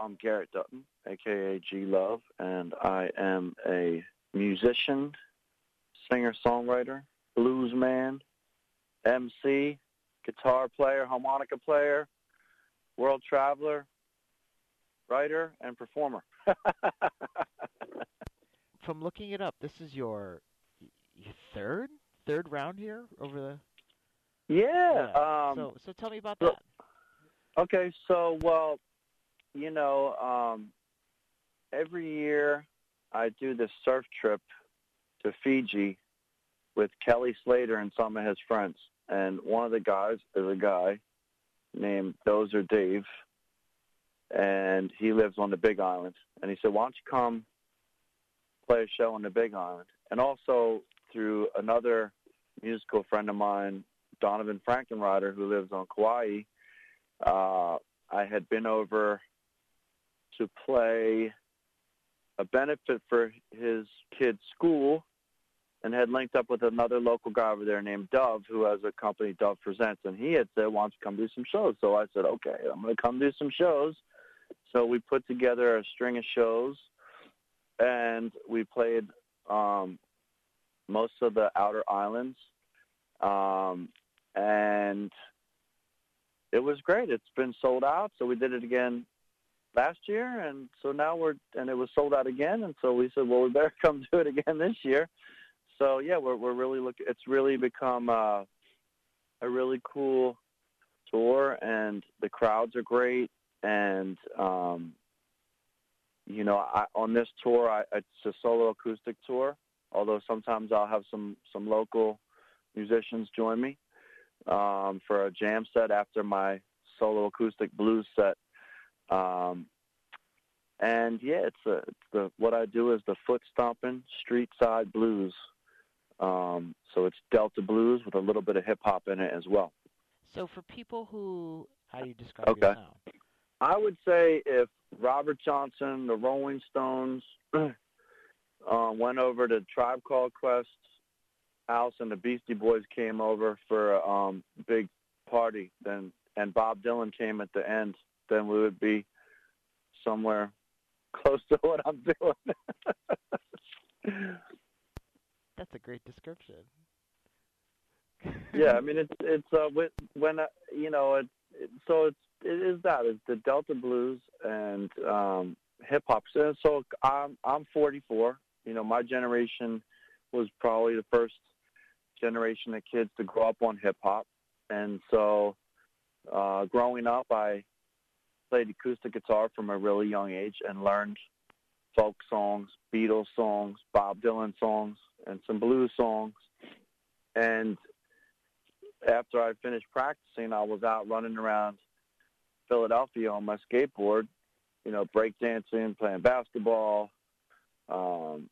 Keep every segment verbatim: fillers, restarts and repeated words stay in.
I'm Garrett Dutton, a k a. G Love, and I am a musician, singer-songwriter, blues man, M C, guitar player, harmonica player, world traveler, writer, and performer. From looking it up, this is your, your third third round here over the. Yeah. Yeah. Um, So so tell me about so, that. okay, so, well, you know, um, every year I do this surf trip to Fiji with Kelly Slater and some of his friends. And one of the guys is a guy named Dozer Dave, and he lives on the Big Island. And he said, why don't you come play a show on the Big Island? And also through another musical friend of mine, Donovan Frankenrider, who lives on Kauai, uh, I had been over to play a benefit for his kid's school and had linked up with another local guy over there named Dove, who has a company, Dove Presents, and he had said, why don't you come do some shows? So I said, okay, I'm going to come do some shows. So we put together a string of shows, and we played um, most of the outer islands, um, and it was great. It's been sold out, so we did it again last year, and so now we're, and it was sold out again, and so we said, well, we better come do it again this year. So yeah, we're we're really looking. It's really become uh, a really cool tour, and the crowds are great. And um, you know, I, on this tour, I, it's a solo acoustic tour. Although sometimes I'll have some some local musicians join me um, for a jam set after my solo acoustic blues set. Um, and yeah, it's, a, it's the what I do is the foot stomping street side blues. Um, so it's Delta blues with a little bit of hip hop in it as well. So for people who, how do you describe Okay. your sound? I would say if Robert Johnson, the Rolling Stones, uh, went over to Tribe Called Quest's house and the Beastie Boys came over for a um, big party, then and Bob Dylan came at the end, then we would be somewhere close to what I'm doing. That's a great description. Yeah, I mean it's it's uh when uh, you know it, it so it's it is that it's the Delta blues and um, hip hop. So, so I'm I'm forty-four. You know, my generation was probably the first generation of kids to grow up on hip hop, and so uh, growing up, I played acoustic guitar from a really young age and learned folk songs, Beatles songs, Bob Dylan songs, and some blues songs. And after I finished practicing, I was out running around Philadelphia on my skateboard, you know, breakdancing, playing basketball, um,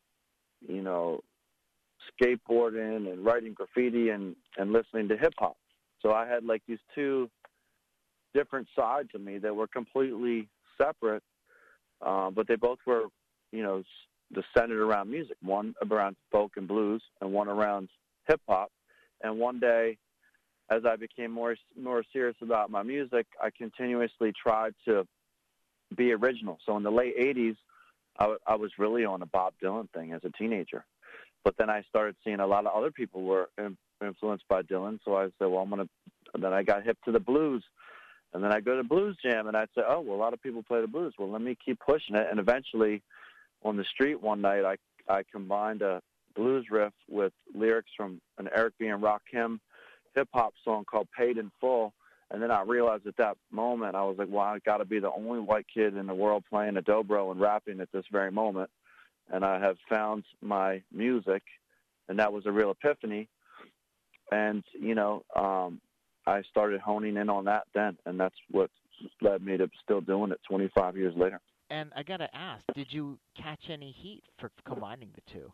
you know, skateboarding and writing graffiti and, and listening to hip-hop. So I had like these two different sides of me that were completely separate, uh, but they both were, you know, s- centered around music, one around folk and blues and one around hip-hop. And one day, as I became more more serious about my music, I continuously tried to be original. So in the late eighties, I, w- I was really on a Bob Dylan thing as a teenager. But then I started seeing a lot of other people were in, influenced by Dylan. So I said, well, I'm going to, and then I got hip to the blues. And then I go to Blues Jam, and I'd say, oh, well, a lot of people play the blues. Well, let me keep pushing it. And eventually, on the street one night, I, I combined a blues riff with lyrics from an Eric B. and Rakim hip-hop song called Paid in Full. And then I realized at that moment, I was like, well, I got to be the only white kid in the world playing a dobro and rapping at this very moment. And I have found my music, and that was a real epiphany. And, you know, um, I started honing in on that then, and that's what led me to still doing it twenty-five years later. And I gotta ask, did you catch any heat for combining the two?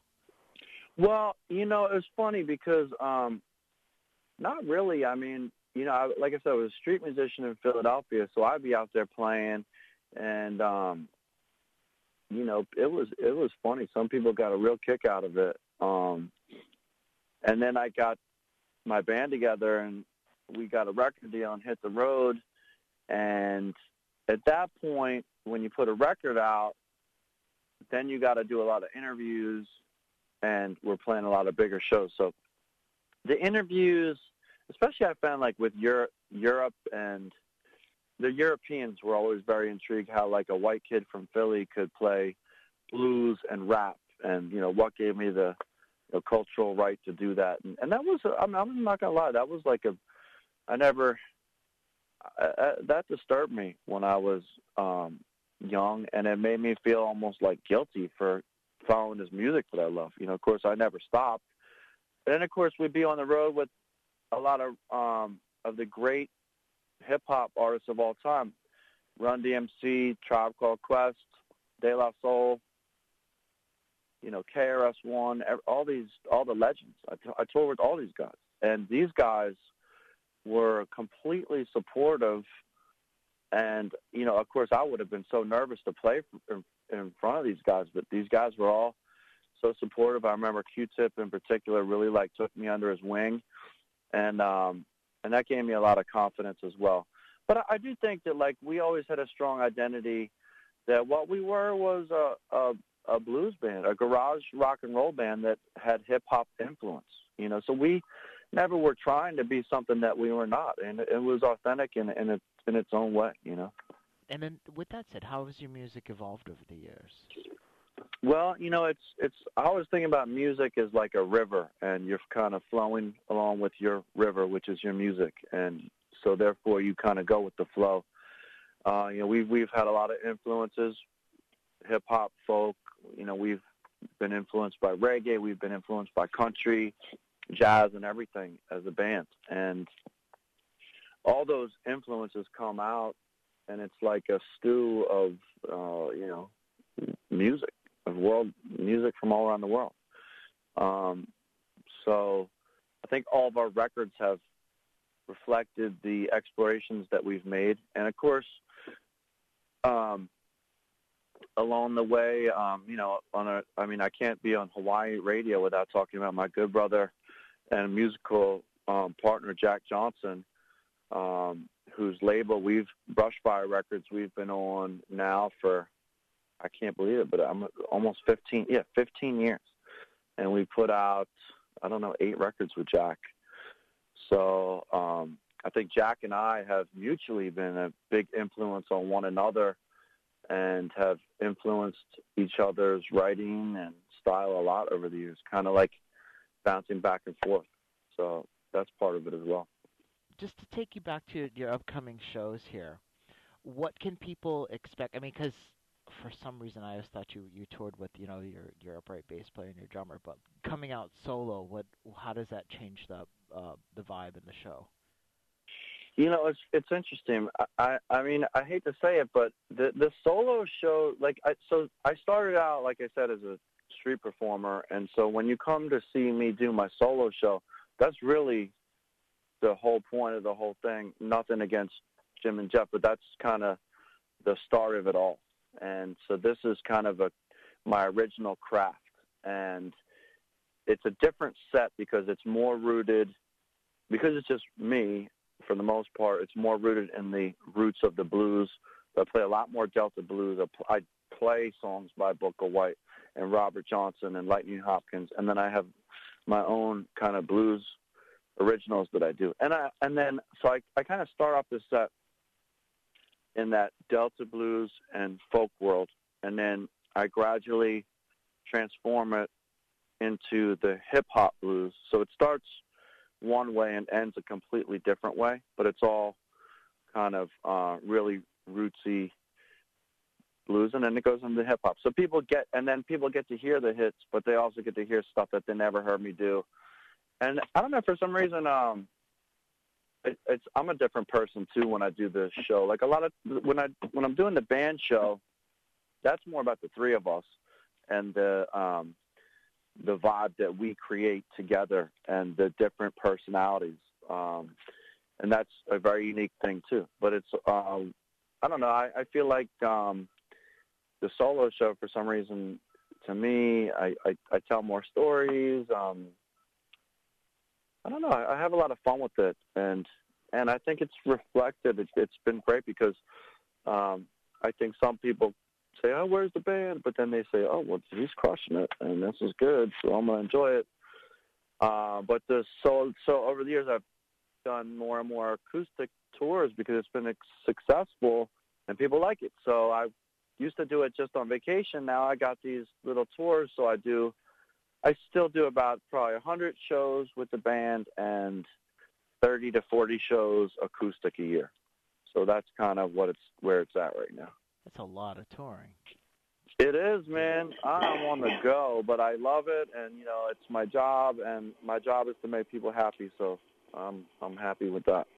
Well, you know, it was funny because um, not really. I mean, you know, I, like I said, I was a street musician in Philadelphia, so I'd be out there playing, and um, you know, it was it was funny. Some people got a real kick out of it. Um, and then I got my band together, and we got a record deal and hit the road, and at that point, when you put a record out, then you got to do a lot of interviews, and we're playing a lot of bigger shows. So the interviews, especially I found like with Europe, Europe and the Europeans were always very intrigued how like a white kid from Philly could play blues and rap, and you know what gave me the you know, cultural right to do that, and, and that was I mean, I'm not gonna lie, that was like a I never I, I, that disturbed me when I was um, young, and it made me feel almost like guilty for following this music that I love. You know, of course, I never stopped. And then, of course, we'd be on the road with a lot of um, of the great hip hop artists of all time: Run D M C, Tribe Called Quest, De La Soul, you know, K R S One, all these, all the legends. I, t- I toured with all these guys, and these guys were completely supportive. And you know, of course, I would have been so nervous to play in, in front of these guys, but these guys were all so supportive. I remember Q-Tip in particular really like took me under his wing, and um, and that gave me a lot of confidence as well. But I, I do think that like we always had a strong identity that what we were was a, a a blues band, a garage rock and roll band that had hip hop influence. You know, so we never were trying to be something that we were not, and it, it was authentic in in, it, in its own way. You know. And then, with that said, how has your music evolved over the years? Well, you know, it's it's. I always think about music as like a river, and you're kind of flowing along with your river, which is your music, and so therefore you kind of go with the flow. Uh, you know, we've we've had a lot of influences, hip hop, folk. You know, we've been influenced by reggae. We've been influenced by country, jazz, and everything as a band, and all those influences come out, and it's like a stew of uh, you know music. Of world music from all around the world. Um, so I think all of our records have reflected the explorations that we've made. And of course, um, along the way, um, you know, on a, I mean, I can't be on Hawaii radio without talking about my good brother and musical um, partner, Jack Johnson, um, whose label we've, Brushfire Records, we've been on now for, I can't believe it, but I'm almost fifteen, yeah, fifteen years. And we put out, I don't know, eight records with Jack. So um, I think Jack and I have mutually been a big influence on one another and have influenced each other's writing and style a lot over the years, kind of like bouncing back and forth. So that's part of it as well. Just to take you back to your upcoming shows here, what can people expect? I mean, because for some reason I always thought you, you toured with, you know, your your upright bass player and your drummer, but coming out solo, what how does that change the uh, the vibe in the show? You know, it's it's interesting. I, I I mean, I hate to say it, but the the solo show, like, I, so I started out, like I said, as a street performer, and so when you come to see me do my solo show, that's really the whole point of the whole thing. Nothing against Jim and Jeff, but that's kind of the start of it all. And so this is kind of a my original craft, and it's a different set because it's more rooted, because it's just me for the most part, it's more rooted in the roots of the blues. I play a lot more Delta blues. I play songs by Booker White and Robert Johnson and Lightning Hopkins, and then I have my own kind of blues originals that I do. And I and then so I, I kind of start off this set in that Delta blues and folk world, and then I gradually transform it into the hip-hop blues. So it starts one way and ends a completely different way, but it's all kind of uh, really rootsy blues, and then it goes into hip-hop. So people get, and then people get to hear the hits, but they also get to hear stuff that they never heard me do. And I don't know, for some reason, um, It, it's I'm a different person too when I do the show. Like a lot of when I when I'm doing the band show, that's more about the three of us and the um, the vibe that we create together and the different personalities. Um, and that's a very unique thing too. But it's um, I don't know. I, I feel like um, the solo show, for some reason, to me, I, I, I tell more stories. Um, I don't know. I, I have a lot of fun with it, and and I think it's reflected. It, it's been great because Um, I think some people say, "Oh, where's the band?" But then they say, "Oh, well, he's crushing it, and this is good, so I'm gonna enjoy it." Uh, but the so so over the years, I've done more and more acoustic tours because it's been ex- successful and people like it. So I used to do it just on vacation. Now I got these little tours, so I do. I still do about probably one hundred shows with the band and thirty to forty shows acoustic a year. So that's kind of what it's where it's at right now. That's a lot of touring. It is, man. I'm on the go, but I love it, and you know, it's my job, and my job is to make people happy. So I'm I'm happy with that.